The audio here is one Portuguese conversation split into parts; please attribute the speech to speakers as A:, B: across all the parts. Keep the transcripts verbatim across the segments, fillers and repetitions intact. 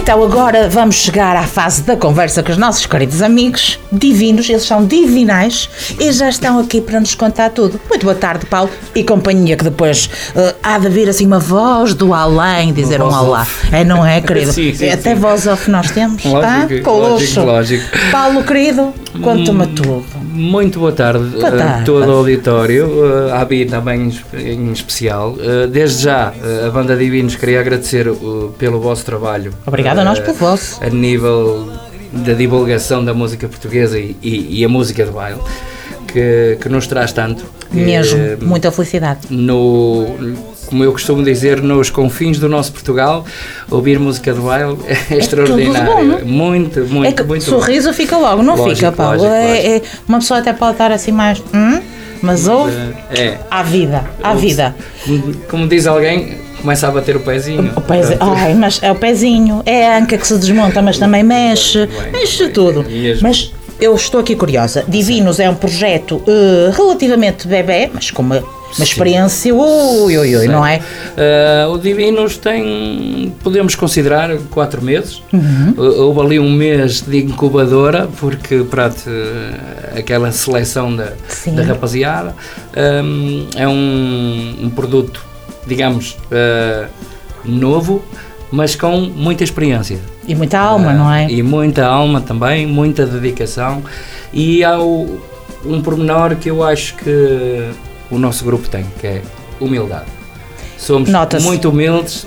A: Então agora vamos chegar à fase da conversa com os nossos queridos amigos divinos, eles são divinais e já estão aqui para nos contar tudo. Muito boa tarde, Paulo e companhia, que depois uh, há de vir assim uma voz do além dizer um olá. É, não é, querido? Sim, sim, Até sim. voz off nós temos,
B: lógico,
A: tá?
B: lógico, lógico.
A: Paulo, querido, conta-me hum, tudo.
B: Muito boa tarde, boa tarde. a todo o auditório, uh, a Abi também em especial. Uh, desde já, uh, a Banda Divinos queria agradecer uh, pelo vosso trabalho.
A: Obrigado a nós pelo vosso.
B: A nível da divulgação da música portuguesa e, e, e a música de baile, que, que nos traz tanto.
A: Mesmo, uh, muita felicidade.
B: No, como eu costumo dizer, nos confins do nosso Portugal, ouvir música de baile é, é extraordinário. Bom, muito, muito,
A: é que
B: muito
A: sorriso
B: bom.
A: Fica logo, não
B: lógico,
A: fica, Paulo?
B: Lógico,
A: é,
B: lógico.
A: É, uma pessoa até pode estar assim mais... Hum? Mas ouve,
B: é.
A: à vida, à vida.
B: Como, como diz alguém, começa a bater o pezinho.
A: O pezinho. Ai, mas é o pezinho, é a anca que se desmonta, mas também mexe, bem, mexe bem, tudo. Bem, mas eu estou aqui curiosa. Divinos Sim. é um projeto uh, relativamente bebé, mas com uma, uma experiência, ui, ui, ui, não é?
B: Uh, o Divinos tem, podemos considerar, quatro meses. Uhum. Uh, houve ali um mês de incubadora, porque, pronto, uh, aquela seleção da, da rapaziada. Um, é um, um produto, digamos, uh, novo, mas com muita experiência.
A: E muita alma, uh, não é?
B: E muita alma também, muita dedicação. E há o, um pormenor que eu acho que o nosso grupo tem, que é humildade. Somos Nota-se. muito humildes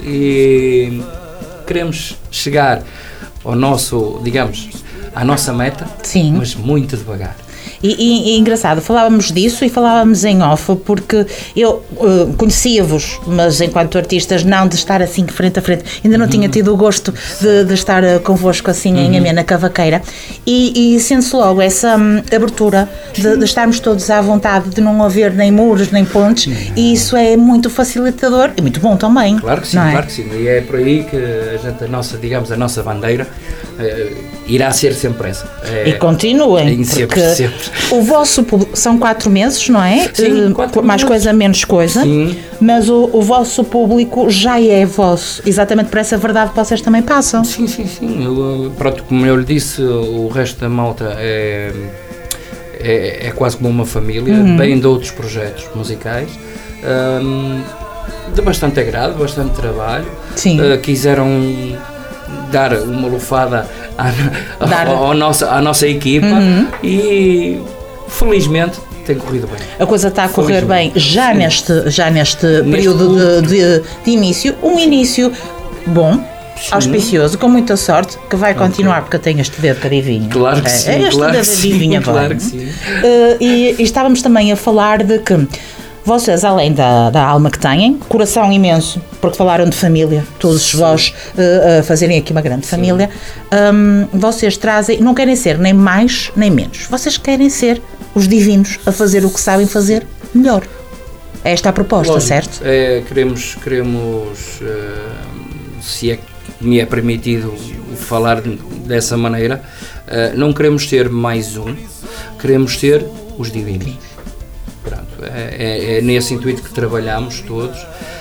B: e queremos chegar ao nosso, digamos, à nossa meta,
A: Sim.
B: mas muito devagar.
A: E, e, e engraçado, falávamos disso e falávamos em off, porque eu uh, conhecia-vos, mas enquanto artistas não de estar assim frente a frente, ainda não uhum. tinha tido o gosto de, de estar uh, convosco assim uhum. em amena cavaqueira, e, e sente-se logo essa um, abertura de, de estarmos todos à vontade, de não haver nem muros nem pontes, uhum. e isso é muito facilitador e muito bom também.
B: Claro que sim,
A: não é?
B: claro que sim, e é por aí que a, gente, a nossa, digamos, a nossa bandeira uh, irá ser sempre essa. É,
A: e continuem,
B: sempre,
A: porque
B: sempre.
A: O vosso público são quatro meses, não é?
B: Sim, quatro
A: mais
B: meses.
A: coisa, menos coisa.
B: Sim.
A: Mas o, o vosso público já é vosso, exatamente por essa verdade que vocês também passam.
B: Sim, sim, sim. Eu, pronto, como eu lhe disse, o resto da malta é, é, é quase como uma família, uhum. bem de outros projetos musicais, um, de bastante agrado, bastante trabalho.
A: Sim.
B: Uh, quiseram dar uma lufada à,
A: dar.
B: à, à, nossa, à nossa equipa uhum. e felizmente tem corrido bem.
A: A coisa está a correr bem já neste, já neste, neste período de, de, de início, um início bom, sim. auspicioso, com muita sorte, que vai continuar, okay. porque eu tenho este dedo que adivinha.
B: Claro que sim,
A: é, este
B: claro
A: dedo
B: que
A: adivinha
B: sim, claro que sim.
A: Uh, e, e estávamos também a falar de que vocês, além da, da alma que têm, coração imenso, porque falaram de família, todos vós uh, a fazerem aqui uma grande família, um, vocês trazem, não querem ser nem mais nem menos, vocês querem ser os divinos a fazer o que sabem fazer melhor. Esta é a proposta,
B: Lógico,
A: certo?
B: É, queremos, queremos uh, se é que me é permitido falar dessa maneira, uh, não queremos ter mais um, queremos ter os divinos. Pronto, é, é, é nesse intuito que trabalhamos todos,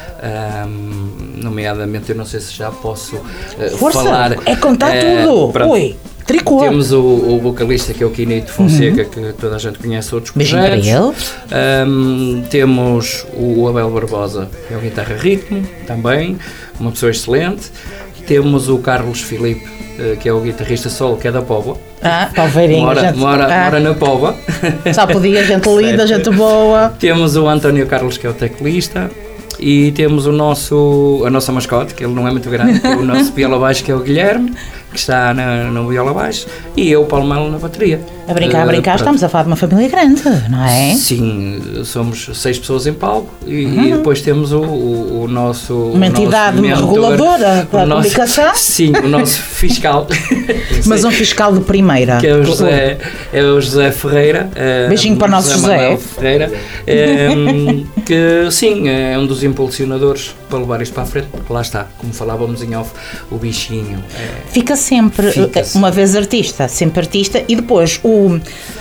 B: um, nomeadamente, eu não sei se já posso uh,
A: Força,
B: falar.
A: É contar uh, tudo.
B: Pronto,
A: Ui, tricô.
B: Temos o, o vocalista, que é o Quinito Fonseca, uhum. que toda a gente conhece, outros
A: Beijinho
B: projetos.
A: para ele.
B: Um, temos o Abel Barbosa, que é o guitarra ritmo, também, uma pessoa excelente. Temos o Carlos Filipe, uh, que é o guitarrista solo, que é da Póvoa.
A: Ah, Palveirinho.
B: Mora,
A: gente,
B: mora,
A: ah,
B: mora na Póvoa.
A: Só podia, gente linda, gente boa.
B: Temos o António Carlos, que é o teclista. E temos o nosso, a nossa mascote, que ele não é muito grande, que é o nosso viola baixo, que é o Guilherme, que está na, no viola baixo, e eu, o Paulo Melo, na bateria.
A: A brincar, a brincar, uh, estamos a falar de uma família grande, não é?
B: Sim, somos seis pessoas em palco e, uhum. e depois temos o, o, o nosso...
A: Uma entidade
B: o nosso mentor,
A: reguladora da comunicação?
B: Sim, o nosso fiscal.
A: Mas um fiscal de primeira.
B: Que é o José, é o José Ferreira.
A: Beijinho para o nosso José.
B: José Ferreira. É, que sim, é um dos impulsionadores para levar isto para a frente, porque lá está, como falávamos em off, o bichinho. É,
A: fica sempre,
B: fica
A: uma vez artista, sempre artista, e depois o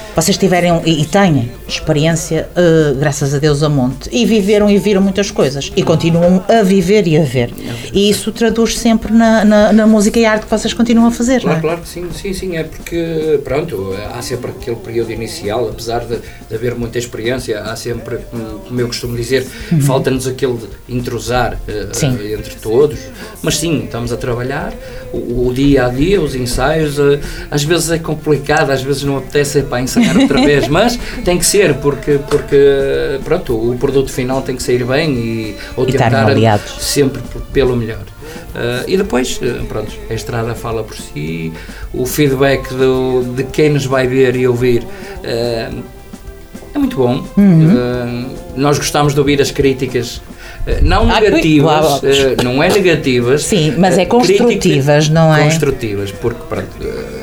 A: vocês tiveram e, e têm experiência, uh, graças a Deus, a monte, e viveram e viram muitas coisas, e continuam a viver e a ver. E isso traduz sempre na, na, na música e arte que vocês continuam a fazer,
B: claro,
A: não é?
B: Claro que sim, sim, sim, é porque, pronto, há sempre aquele período inicial, apesar de, de haver muita experiência, há sempre, como eu costumo dizer, uhum. falta-nos aquele de entrosar uh, entre todos, mas sim, estamos a trabalhar, o, o dia a dia, os ensaios, uh, às vezes é complicado, às vezes não apetece para ensaiar outra vez, mas tem que ser, porque, porque pronto, o produto final tem que sair bem e, ou
A: e
B: tentar
A: aliados.
B: sempre pelo melhor. Uh, e depois, uh, pronto, a estrada fala por si, o feedback do, de quem nos vai ver e ouvir uh, é muito bom. Uhum. Uh, nós gostamos de ouvir as críticas, uh, não negativas, ah, claro. uh, não é negativas.
A: Sim, mas é construtivas, não é?
B: Construtivas, porque pronto, uh,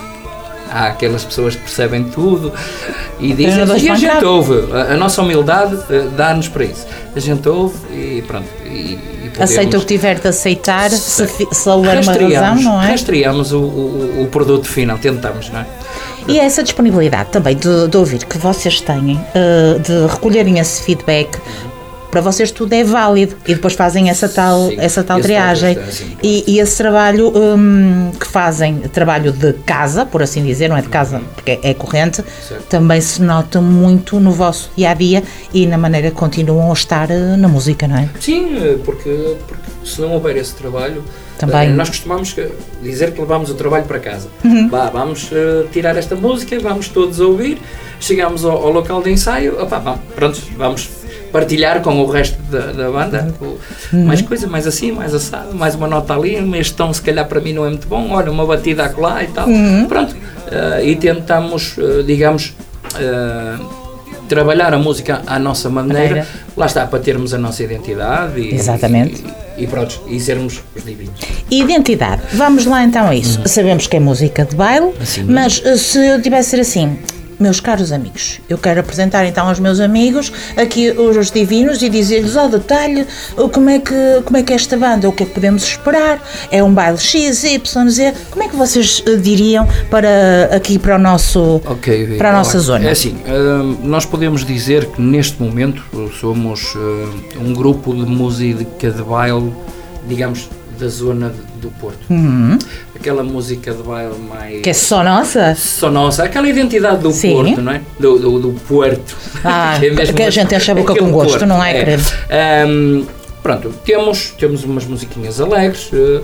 B: há aquelas pessoas que percebem tudo e dizem, e a gente ouve, a, a nossa humildade uh, dá-nos para isso. A gente ouve e pronto. E,
A: aceita o que tiver de aceitar, se, se houver uma razão, não é?
B: Rastreamos o, o, o produto final, tentamos, não é?
A: E essa disponibilidade também de, de ouvir que vocês têm, uh, de recolherem esse feedback, para vocês tudo é válido e depois fazem essa tal, sim, essa tal triagem tal, assim, e, e esse trabalho um, que fazem, trabalho de casa, por assim dizer, não é de casa porque é, é corrente, certo. Também se nota muito no vosso dia-a-dia e na maneira que continuam a estar uh, na música, não é?
B: Sim, porque, porque se não houver esse trabalho,
A: também.
B: Uh, nós costumamos dizer que levamos o trabalho para casa. Uhum. Bah, vamos uh, tirar esta música, vamos todos a ouvir, chegamos ao, ao local de ensaio, opa, bah, pronto, vamos partilhar com o resto da, da banda, uhum. mais coisa, mais assim, mais assado, mais uma nota ali, este tom se calhar para mim não é muito bom, olha, uma batida acolá e tal, uhum. pronto, uh, e tentamos, uh, digamos, uh, trabalhar a música à nossa maneira, maneira, lá está, para termos a nossa identidade e,
A: exatamente.
B: E, e pronto, e sermos os divinos.
A: Identidade, vamos lá então a isso, uhum. sabemos que é música de baile, assim, mas se eu tivesse a ser assim, meus caros amigos, eu quero apresentar então aos meus amigos aqui os divinos e dizer-lhes ao detalhe como é, que, como é que é esta banda, o que é que podemos esperar, é um baile X, Y, Z, como é que vocês diriam para aqui para, o nosso, okay, para a nossa olha, zona?
B: É assim, uh, nós podemos dizer que neste momento somos uh, um grupo de música de baile, digamos, da zona do Porto. Uhum. Aquela música de baile mais...
A: Que é só nossa?
B: Só nossa. Aquela identidade do Sim. Porto, não é? Do, do, do Porto.
A: Ah, que, é que a gente enche a boca com gosto, Porto, não é, querido?
B: É. Um, pronto, temos, temos umas musiquinhas alegres, uh,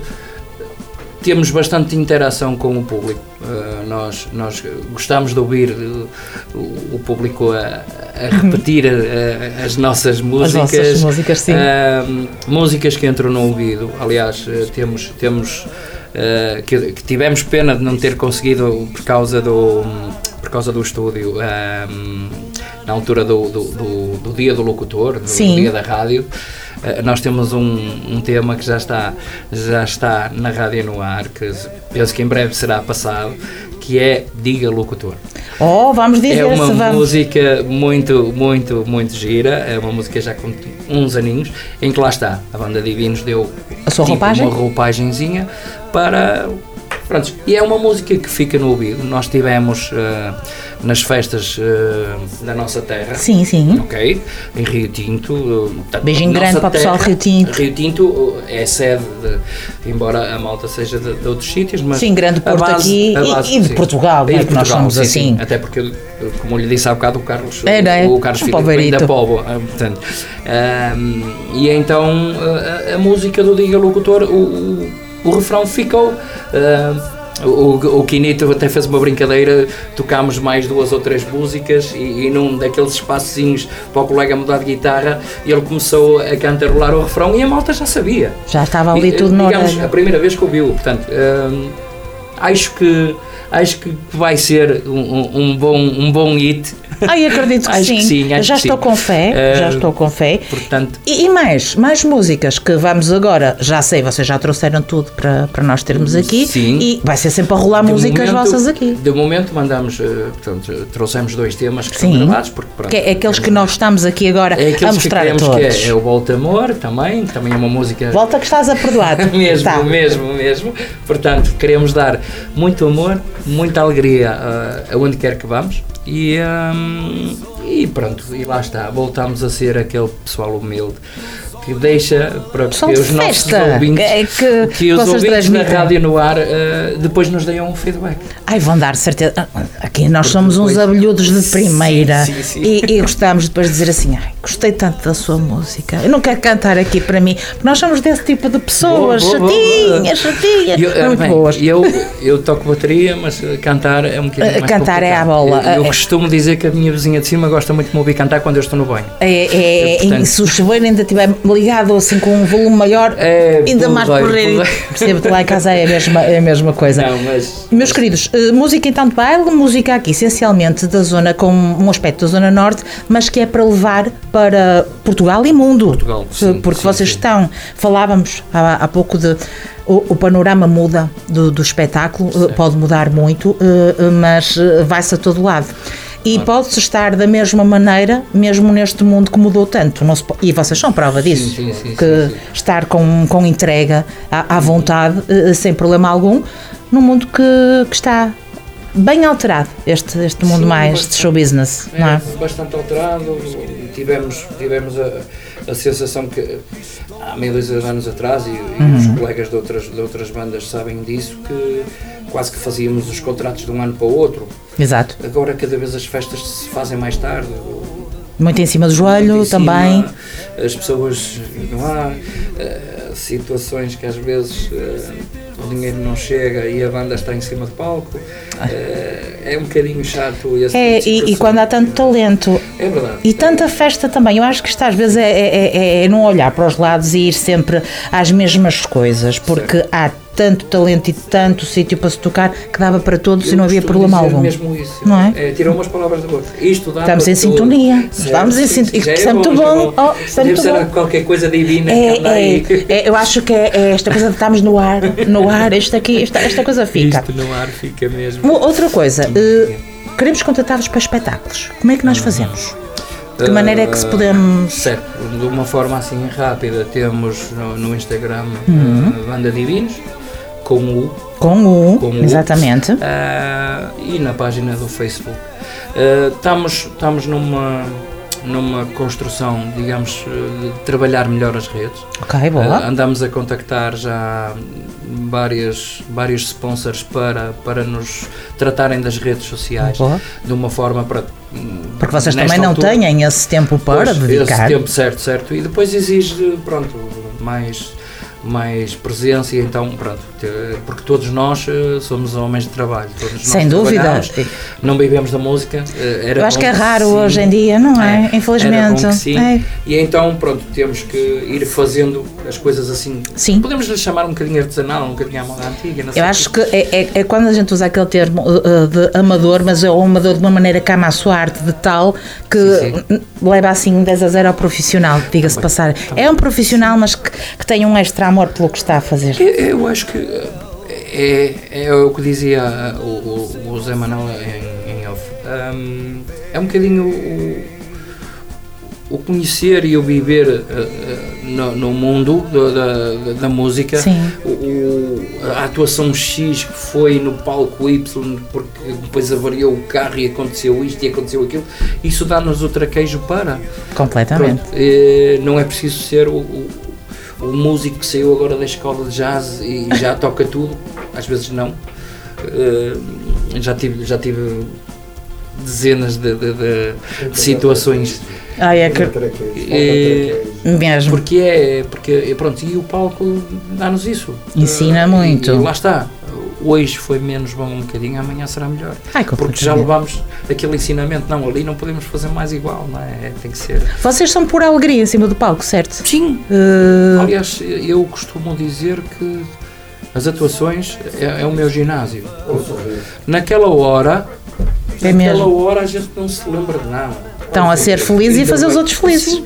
B: temos bastante interação com o público. Uh, nós, nós gostamos de ouvir uh, o, o público a, a repetir a, a, as nossas músicas.
A: As nossas músicas, sim.
B: Uh, músicas que entram no ouvido. Aliás, uh, temos... temos Uh, que, que tivemos pena de não ter conseguido por causa do, por causa do estúdio, um, na altura do, do, do, do dia do locutor, do, do dia da rádio. Uh, nós temos um, um tema que já está, já está na rádio no ar, que penso que em breve será passado, que é Diga Locutor.
A: Oh, vamos dizer.
B: É uma
A: vamos.
B: música muito, muito, muito gira, é uma música já com uns aninhos, em que lá está, a banda Divinos deu
A: a sua
B: tipo,
A: roupagem?
B: uma roupagenzinha para... Pronto, e é uma música que fica no ouvido. Nós tivemos uh, nas festas uh, da nossa terra.
A: Sim, sim.
B: Ok, em Rio Tinto. Uh,
A: Beijinho grande para o pessoal Rio Tinto.
B: Rio Tinto uh, é sede, de, embora a malta seja de, de outros sítios, mas...
A: Sim, grande Porto base, aqui base, e, e de Portugal, e de Portugal, nós somos
B: sim,
A: assim.
B: Sim, até porque, como lhe disse há bocado, o Carlos,
A: é, não é?
B: o, o Carlos Filipe vem da Póvoa. Portanto, um, e então a, a música do Diga Locutor, o, o, o refrão ficou... Uh, O, o Quinito até fez uma brincadeira, tocámos mais duas ou três músicas e, e num daqueles espacinhos para o colega mudar de guitarra ele começou a cantarolar o refrão e a malta já sabia.
A: Já estava ali
B: e,
A: tudo no
B: digamos, a primeira vez que ouviu, portanto, hum, acho que acho que vai ser um, um, bom, um bom hit.
A: Ai, acredito que
B: acho
A: sim.
B: Que sim acho
A: já
B: que
A: estou
B: sim.
A: com fé, uh, já estou com fé.
B: Portanto,
A: e, e mais, mais músicas que vamos agora, já sei, vocês já trouxeram tudo para, para nós termos aqui.
B: Sim.
A: E vai ser sempre a rolar de músicas
B: momento,
A: vossas aqui.
B: De momento mandamos, uh, portanto, trouxemos dois temas que
A: sim.
B: são gravados. Porque, pronto,
A: que é aqueles que nós estamos aqui agora
B: é
A: a mostrar
B: que
A: a todos.
B: Que é, é o Volta Amor também, também é uma música...
A: Volta que estás a perdoar.
B: mesmo,
A: tá.
B: mesmo, mesmo. Portanto, queremos dar muito amor muita alegria uh, aonde quer que vamos e, um, e pronto, e lá está, voltamos a ser aquele pessoal humilde que deixa para que os nossos ouvintes,
A: é que,
B: que os ouvintes da Rádio no Ar uh, depois nos deem um feedback.
A: Ai, vão dar certeza. Aqui nós Porque somos depois... uns abelhudos de primeira, sim, sim, sim. E, e gostamos depois de dizer assim, ai, gostei tanto da sua música, eu não quero cantar aqui para mim, porque nós somos desse tipo de pessoas, boa, boa, chatinhas, boa. chatinhas, eu, muito bem, boas.
B: Eu, eu toco bateria, mas cantar é um bocadinho mais
A: Cantar
B: complicado.
A: É a bola.
B: Eu, eu
A: é.
B: costumo dizer que a minha vizinha de cima gosta muito de me ouvir cantar quando eu estou no banho.
A: É, é, eu, portanto, se o chuveiro ainda estiver ligado assim com um volume maior, é, ainda mais porreiro. Percebo-te, lá em casa é a mesma, é a mesma coisa.
B: Não, mas,
A: Meus
B: mas,
A: queridos, música então de baile, música aqui essencialmente da zona, com um aspecto da zona norte, mas que é para levar para Portugal e mundo.
B: Portugal, sim,
A: porque
B: sim,
A: vocês
B: sim.
A: estão, falávamos há, há pouco de o, o panorama muda do, do espetáculo, sim. pode mudar muito, mas vai-se a todo lado. E claro. Pode-se estar da mesma maneira, mesmo neste mundo que mudou tanto. Não se pode, e vocês são prova disso.
B: Sim, sim, sim,
A: que
B: sim, sim.
A: estar com, com entrega à, à vontade, sem problema algum, num mundo que, que está bem alterado, este, este mundo sim, mais bastante, de show business.
B: É,
A: não é?
B: Bastante alterado. Tivemos, tivemos a, a sensação que há meio dois anos atrás, e,
A: uhum.
B: e os colegas de outras, de outras bandas sabem disso, que quase que fazíamos os contratos de um ano para o outro.
A: Exato.
B: Agora cada vez as festas se fazem mais tarde.
A: Muito em cima do joelho também.
B: As pessoas, não há uh, situações que às vezes uh, o dinheiro não chega e a banda está em cima do palco. Uh, é um bocadinho chato. Esse
A: é,
B: tipo
A: e, e quando há tanto talento.
B: É verdade.
A: E tanta festa também. Eu acho que isto às vezes é, é, é, é não olhar para os lados e ir sempre às mesmas coisas, porque certo. Há tanto talento e tanto sítio para se tocar que dava para todos. Eu e não havia problema algum.
B: Mesmo isso.
A: Não é?
B: É, tirou umas palavras da boca. Isto dá
A: Estamos
B: para
A: em
B: todo.
A: sintonia. Estamos em sintonia. Isso é muito bom. Oh, isso é
B: Deve
A: muito
B: ser
A: bom.
B: Qualquer coisa divina.
A: É, é, é, eu acho que é, é esta coisa de estarmos no ar, no ar, isto aqui, esta, esta coisa fica.
B: Isto no ar fica mesmo.
A: Outra coisa, uh, queremos contratar-vos para espetáculos. Como é que nós fazemos? De que maneira é que se podemos...
B: Certo, de uma forma assim rápida, temos no, no Instagram
A: uhum.
B: uh, Banda Divinos, com o
A: Com o,
B: com o
A: exatamente.
B: Uh, e na página do Facebook. Uh, estamos, estamos numa, numa construção, digamos, de trabalhar melhor as redes.
A: Ok, boa.
B: Uh, andamos a contactar já várias, vários sponsors para, para nos tratarem das redes sociais boa. De uma forma para...
A: Porque vocês também não altura, têm esse tempo para
B: pois,
A: dedicar.
B: Esse tempo, certo, certo. E depois exige, pronto, mais... mais presença e então, pronto, porque todos nós somos homens de trabalho, todos
A: sem
B: nós
A: dúvida,
B: não vivemos da música. Era
A: eu acho que é raro
B: sim,
A: hoje em dia, não é? é Infelizmente.
B: Era bom que sim.
A: É.
B: E então, pronto, temos que ir fazendo as coisas assim,
A: sim.
B: Podemos lhe chamar um bocadinho artesanal, um bocadinho à moda antiga. Não sei
A: eu acho que é, é, é quando a gente usa aquele termo uh, de amador, mas é um amador de uma maneira que ama a sua arte de tal que sim, sim. leva assim dez a zero ao profissional, diga-se passar. Também. É um profissional, mas que, que tem um extra amor pelo que está a fazer.
B: Eu, eu acho que é, é o que dizia o, o, o Zé Manuel em, em off. Um, é um bocadinho o, o conhecer e o viver uh, uh, no, no mundo do, da, da música.
A: Sim.
B: O, a atuação X que foi no palco Y porque depois avariou o carro e aconteceu isto e aconteceu aquilo, isso dá-nos o traquejo para.
A: Completamente.
B: Pronto, uh, não é preciso ser o, o o músico que saiu agora da escola de jazz e já toca tudo, às vezes não. Uh, já tive, já tive dezenas de, de, de, de situações.
A: Ah, é que...
B: E,
A: mesmo.
B: Porque é, porque pronto, e o palco dá-nos isso.
A: Ensina
B: uh,
A: muito.
B: E, e lá está. Hoje foi menos bom um bocadinho, amanhã será melhor.
A: Ai,
B: porque já levamos aquele ensinamento, não, ali não podemos fazer mais igual, não é? Tem que ser.
A: Vocês são por alegria em cima do palco, certo?
B: Sim. Uh... Aliás, eu costumo dizer que as atuações é, é o meu ginásio. Naquela hora,
A: é
B: naquela
A: mesmo.
B: hora a gente não se lembra de nada.
A: Estão a ser felizes e fazer os outros felizes.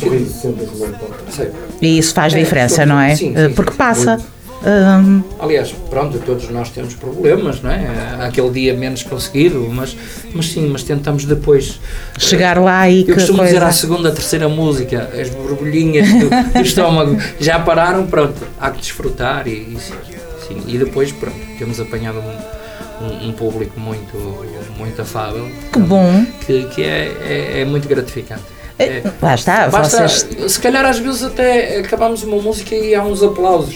A: E isso faz diferença, não é?
B: Sim, sim,
A: porque
B: sim,
A: passa.
B: Muito.
A: Um...
B: Aliás, pronto, todos nós temos problemas, não é? Aquele dia menos conseguido, mas, mas sim, mas tentamos depois
A: chegar lá e
B: eu
A: que
B: costumo
A: coisa...
B: dizer à segunda, terceira música, as borbulhinhas do, do estômago já pararam, pronto, há que desfrutar e, e sim, sim, e depois, pronto, temos apanhado um, um, um público muito, muito afável.
A: Que bom!
B: Que, que é, é, é muito gratificante. É,
A: lá está,
B: basta,
A: vocês...
B: se calhar às vezes até acabamos uma música e há uns aplausos.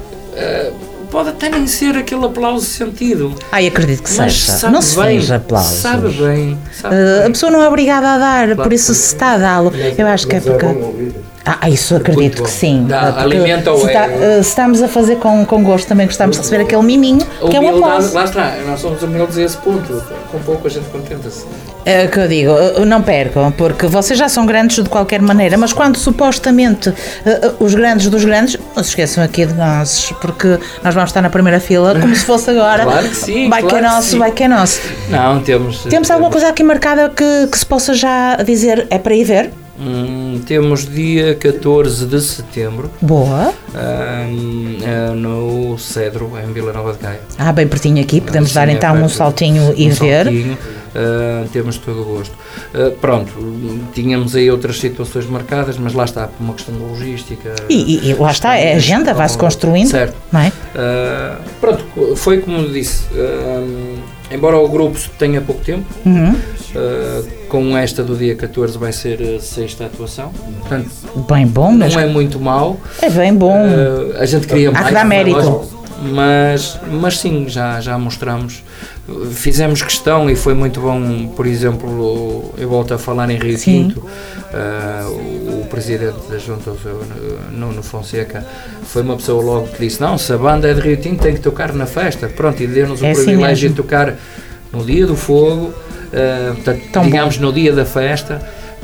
B: Uh, pode até nem ser aquele aplauso sentido.
A: Ai, acredito que
B: mas
A: seja.
B: Sabe
A: não se
B: bem,
A: fez aplausos.
B: Sabe bem. Sabe
A: uh,
B: bem.
A: A pessoa não é obrigada a dar, claro, por isso se está a dá-lo. Eu acho que é porque... Ah, isso acredito que sim.
B: Dá, alimenta
A: se, está, uh, se estamos a fazer com, com gosto, também gostamos de receber aquele miminho, que é um aplauso.
B: Lá está, nós somos humildes a esse ponto. Com pouco a gente contenta-se.
A: É o que eu digo, não percam, porque vocês já são grandes de qualquer maneira, mas quando supostamente uh, os grandes dos grandes, não se esqueçam aqui de nós, porque nós vamos estar na primeira fila, como se fosse agora.
B: Claro que sim.
A: Vai
B: claro
A: que é nosso,
B: que
A: vai que é nosso.
B: Não, temos.
A: Temos, temos alguma coisa aqui marcada que, que se possa já dizer, é para ir ver?
B: Hum, temos dia catorze de setembro.
A: Boa.
B: Hum, é no Cedro, em Vila Nova de Gaia.
A: Ah, bem pertinho aqui, podemos dar então um saltinho e
B: um
A: ver.
B: Saltinho. Uh, temos todo o gosto. Uh, pronto, tínhamos aí outras situações marcadas, mas lá está, por uma questão de logística.
A: E, e, e lá está, é agenda, vai-se construindo.
B: Certo.
A: Não é?
B: Uh, pronto, foi como disse, uh, embora o grupo tenha pouco tempo,
A: uhum.
B: uh, com esta do dia catorze vai ser a sexta atuação. Portanto,
A: bem bom,
B: não
A: mas
B: é muito mau.
A: É bem bom.
B: Uh, a gente queria mais.
A: Há que dar mérito.
B: Mas, mas sim, já, já mostramos. Fizemos questão e foi muito bom, por exemplo, eu volto a falar em Rio
A: sim.
B: Tinto, uh, o presidente da Junta, o Nuno Fonseca, foi uma pessoa logo que disse, não, se a banda é de Rio Tinto tem que tocar na festa, pronto, e deu-nos
A: é
B: o privilégio
A: assim
B: de tocar no dia do fogo, uh, portanto,
A: Tão
B: digamos
A: bom.
B: no dia da festa.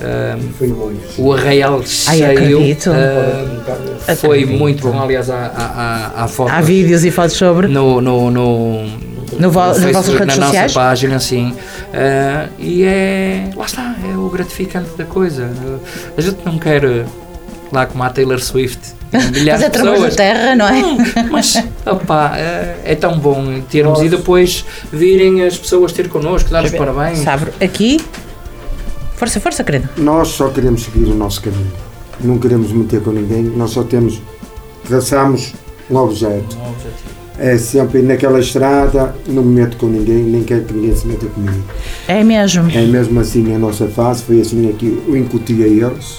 B: Uh, o arraial cheio,
A: Ai,
B: uh, foi acredito. Muito bom, aliás há, há, há fotos,
A: há vídeos e fotos sobre
B: no, no, no,
A: no, vo, no Facebook,
B: na
A: sociais?
B: nossa página, sim, uh, e é, lá está, é o gratificante da coisa. Uh, a gente não quer uh, lá como a Taylor Swift, milhares
A: mas é
B: de pessoas,
A: da terra, não é?
B: Não, mas opa, é, é tão bom termos e depois virem as pessoas ter connosco, dar os parabéns.
A: Sabe, aqui força, força, querido.
C: Nós só queremos seguir o nosso caminho, não queremos meter com ninguém, nós só temos, traçamos um objeto.
B: Um objetivo.
C: É sempre naquela estrada, não me meto com ninguém, nem quero que ninguém se meta comigo.
A: É mesmo.
C: É mesmo assim a nossa fase, foi assim que eu incuti a eles.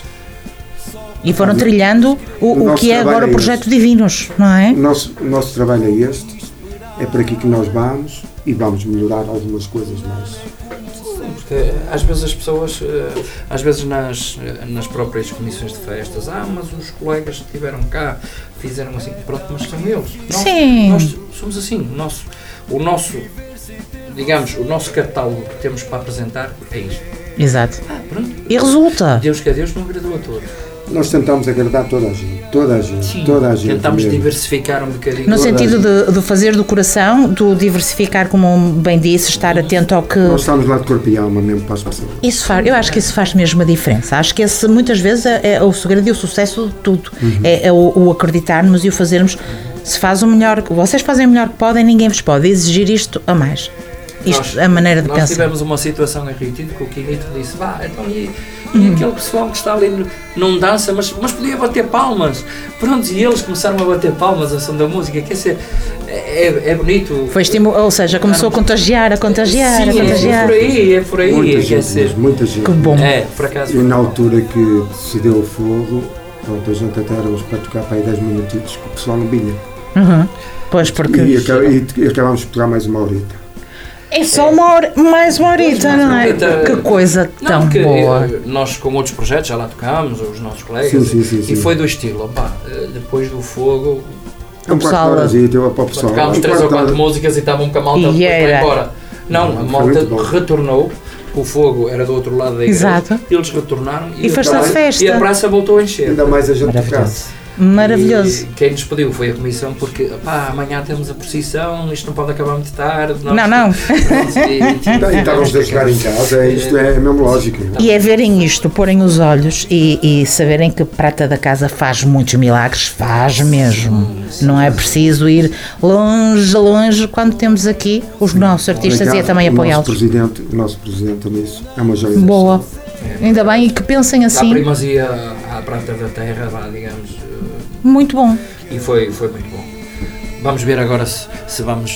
A: E foram trilhando o, o, o que é agora é o Projeto este. Divinos, não é?
C: O nosso, o nosso trabalho é este, é por aqui que nós vamos e vamos melhorar algumas coisas mais.
B: Porque às vezes as pessoas, às vezes nas, nas próprias comissões de festas, ah, mas os colegas que estiveram cá fizeram assim, pronto, mas são eles. Nós,
A: Sim.
B: Nós somos assim, o nosso, o nosso, digamos, o nosso catálogo que temos para apresentar é isto.
A: Exato.
B: Ah, pronto.
A: E resulta.
B: Deus que é Deus não agradou a todos.
C: Nós tentamos agradar toda a gente, toda a gente,
B: Sim,
C: toda a gente.
B: Tentamos
C: mesmo.
B: diversificar um bocadinho.
A: No sentido de, de fazer do coração, do diversificar, como bem disse, estar atento ao que...
C: Nós estamos lá de corpo e alma mesmo para as pessoas.
A: Isso faz, eu acho que isso faz mesmo a diferença. Acho que esse, muitas vezes, é, é o segredo e o sucesso de tudo. Uhum. É, é o, o acreditarmos e o fazermos. Se faz o melhor, vocês fazem o melhor que podem, ninguém vos pode exigir isto a mais. Isto
B: nós,
A: é a maneira de
B: nós
A: pensar.
B: Nós tivemos uma situação em Rio Tinto que o Quinito disse, vá, então e, e uhum. aquele pessoal que está ali não dança, mas, mas podia bater palmas. Pronto, e eles começaram a bater palmas a som da música, quer dizer, é, é bonito.
A: Foi estímulo, ou seja, começou a contagiar, a contagiar,
B: Sim,
A: a contagiar.
B: É por aí, é por aí.
C: Muita
B: quer
C: gente,
B: dizer,
C: muita gente.
A: Que bom.
B: É, por acaso.
C: E na altura que se deu o fogo, pronto, a gente até éramos para tocar para aí dez minutitos, que o pessoal não vinha.
A: Uhum. Pois, porque...
C: E, e, e acabámos de tocar mais uma horita.
A: É só uma hora, mais uma horita, não é? Que coisa tão
B: não,
A: boa.
B: Eu, nós com outros projetos já lá tocámos, os nossos colegas,
C: sim, sim, sim,
B: e
C: sim.
B: foi do estilo, opa, depois do fogo,
C: um pessoal, horas, e deu para o pessoal.
B: Tocámos
C: um
B: três ou quatro músicas e estavam com a malta
A: e
B: para embora. Não, não, a malta retornou, o fogo era do outro lado da igreja,
A: exato.
B: Eles retornaram
A: e, e foi a festa.
B: E a praça voltou a encher.
C: Ainda mais a gente tocasse.
A: Maravilhoso.
B: E quem nos pediu foi a comissão, porque pá, amanhã temos a procissão, isto não pode acabar muito tarde.
A: Nós, não, não.
C: E estávamos a jogar em casa, isto é mesmo lógico.
A: E é verem isto, porem os olhos e, e saberem que Prata da Casa faz muitos milagres, faz mesmo. Sim, sim, não é preciso ir longe, longe, quando temos aqui os nossos artistas e é também apoiá-los.
C: O nosso presidente, o nosso presidente nisso é uma joia.
A: Boa. É. Ainda bem, e que pensem assim.
B: Dá primazia à Prata da Terra, vá, digamos.
A: Muito bom.
B: E foi, foi muito bom. Vamos ver agora se, se vamos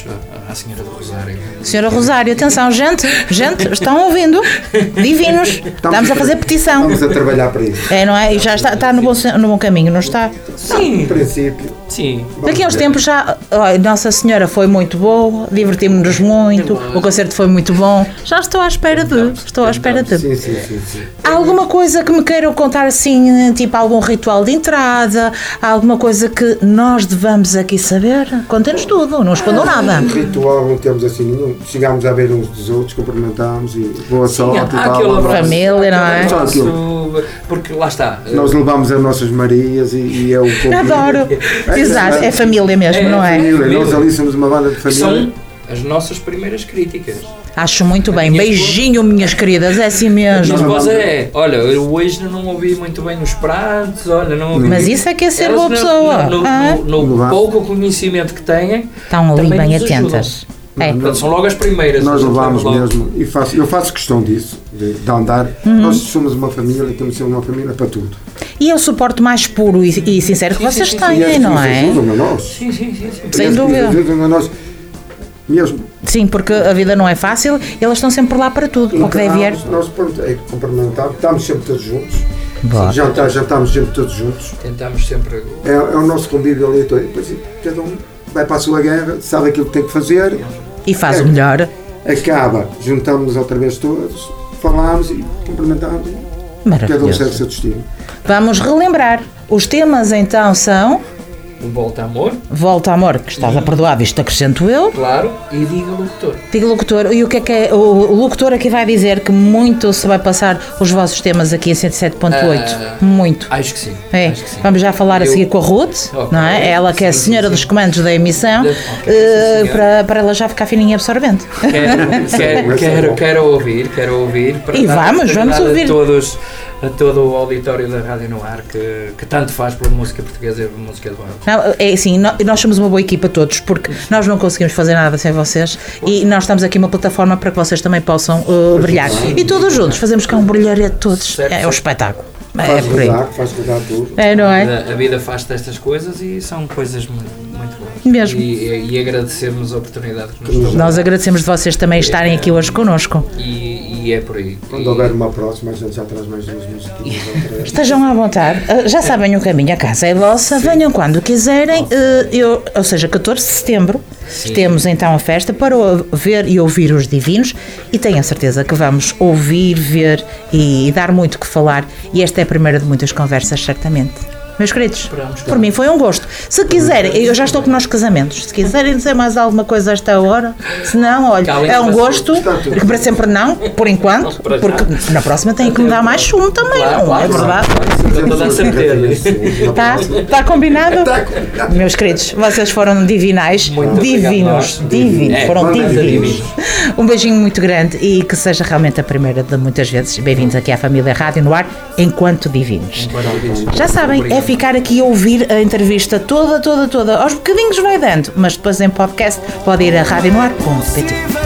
B: à Senhora do Rosário.
A: Senhora Rosário, atenção, gente, gente, estão ouvindo? Divinos, estamos a fazer petição.
C: Estamos a trabalhar para isso.
A: É, não é? E já está, está no, bom, no bom caminho, não está?
B: Sim.
C: No princípio.
B: Sim.
A: Daqui a uns tempos já, ó, Nossa Senhora foi muito boa, divertimos-nos muito, o concerto foi muito bom. Já estou à espera de, estou à espera de.
C: Sim, sim, sim, sim.
A: Há alguma coisa que me queiram contar assim, tipo algum ritual de entrada, há alguma coisa que nós devamos aqui saber? Contem-nos tudo, não escondam nada.
C: Um ritual não temos assim nenhum. Chegámos a ver uns dos outros, cumprimentámos e boa sorte
B: Há
C: e tal.
B: aquele abraço,
A: Família, não é?
B: aquele abraço, porque lá está.
C: Nós levamos as nossas Marias e, e é o pouco.
A: Adoro.
C: É,
A: Exato, é família mesmo,
B: É,
A: não é?
C: Família.
B: Família.
C: Nós ali somos uma banda de família.
B: São as nossas primeiras críticas.
A: Acho muito bem.
B: Minha
A: Beijinho, minhas queridas, é assim
B: A minha
A: mesmo.
B: esposa é, olha, eu hoje não ouvi muito bem os pratos, olha, não ouvi.
A: Mas isso é que é ser
B: Elas
A: boa
B: no-
A: pessoa.
B: No, no-
A: Ah,
B: no- no
C: Não.
B: pouco conhecimento que têm,
A: estão ali
B: também
A: bem
B: nos ajudam.
A: atentas. É.
B: Portanto, são logo as primeiras.
C: Nós
B: a gente
C: levamos
B: leva logo.
C: mesmo, e faço, eu faço questão disso, de, de andar.
A: Uhum.
C: Nós somos uma família, temos de ser uma família para tudo.
A: E é o suporte mais puro e, e sincero que
B: Sim,
A: vocês
B: sim, sim,
C: E
A: têm,
C: as
A: não
C: crianças
A: é?
C: ajudam a nós.
B: Sim, sim, sim. sim.
A: Sem
C: E as
A: dúvida.
C: crianças ajudam a nós. Mesmo.
A: Sim, porque a vida não é fácil, eles estão sempre por lá para tudo, o que deve vier.
C: Nós, pronto, é cumprimentamos, estamos sempre todos juntos.
A: Bora.
C: Jantar, já estamos sempre todos juntos.
B: Tentamos sempre.
C: É, é o nosso convívio ali. todo. Depois, cada um vai para a sua guerra, sabe aquilo que tem que fazer,
A: E faz
C: É.
A: o melhor.
C: acaba, juntamos-nos outra vez todos, falamos e cumprimentamos. Cada um
A: Maravilhoso.
C: segue o seu destino.
A: Vamos relembrar. Os temas então são
B: O Volta Amor,
A: Volta Amor, que estás a perdoar, isto acrescento eu.
B: claro, e Diga Locutor.
A: Diga locutor, e o que é que é? O locutor aqui vai dizer que muito se vai passar os vossos temas aqui em cento e sete ponto oito.
B: Ah,
A: Muito.
B: Acho que sim.
A: É,
B: Acho que sim.
A: vamos já falar a
B: Eu-
A: seguir com a Ruth,
B: Ok.
A: não é? Ela que é a
B: Sim, sim,
A: senhora
B: sim.
A: dos comandos da emissão,
B: Ok,
A: eh,
B: sim, senhora.
A: para, para ela já ficar fininha e absorvente.
B: Quero, quero, quero, quero ouvir, quero ouvir. Para
A: E
B: dar
A: vamos, vamos
B: oportunidade
A: ouvir.
B: A todos, a todo o auditório da Rádio no Ar que, que tanto faz pela música portuguesa e pela música do bairro.
A: Não, é assim, nó- nós somos uma boa equipa todos, porque nós não conseguimos fazer nada sem vocês e nós estamos aqui uma plataforma para que vocês também possam uh, brilhar. E todos juntos, fazemos cá um brilharete todos.
B: Certo,
A: É um
B: certo.
A: espetáculo. É
C: Faz
A: por aí.
C: rodar, faz rodar tudo.
A: É, não é?
B: A, a vida faz destas coisas e são coisas muito, muito boas.
A: Mesmo.
B: E, e agradecemos a oportunidade que nos dão.
A: Nós agradecemos de vocês também estarem aqui hoje connosco.
B: E, e é por aí.
C: Quando
B: E-
C: houver uma próxima, a gente já traz mais duas musiquinhas ou três.
A: Estejam à vontade, Uh, já sabem o caminho, a casa é vossa, venham quando quiserem. Uh, eu, ou seja, catorze de setembro, temos então a festa para o- ver e ouvir os divinos e tenho a certeza que vamos ouvir, ver e, e dar muito que falar. E esta é a primeira de muitas conversas, certamente. Meus queridos,
B: Esperamos que
A: por mim foi um gosto. Se quiserem, eu já estou com nós casamentos, se quiserem dizer mais alguma coisa a esta hora, se não, olha,
B: Calem
A: é um
B: para
A: gosto,
B: sempre.
A: que para sempre não, por enquanto,
B: Para já.
A: porque na próxima tem que me dar mais sumo também,
B: Claro,
A: não é
B: claro,
A: verdade?
B: claro, com toda a certeza.
A: Tá? Tá combinado? Meus queridos, vocês foram divinais.
B: Muito obrigado,
A: divinos.
B: nós.
A: Divinos.
B: É,
A: foram
B: muito
A: divinos.
B: divinos.
A: Um beijinho muito grande e que seja realmente a primeira de muitas vezes. Bem-vindos aqui à família Rádio no Ar, enquanto divinos. Já sabem, é ficar aqui a ouvir a entrevista toda, toda, toda. Aos bocadinhos vai dando, mas depois em podcast pode ir a rádio no ar ponto pt.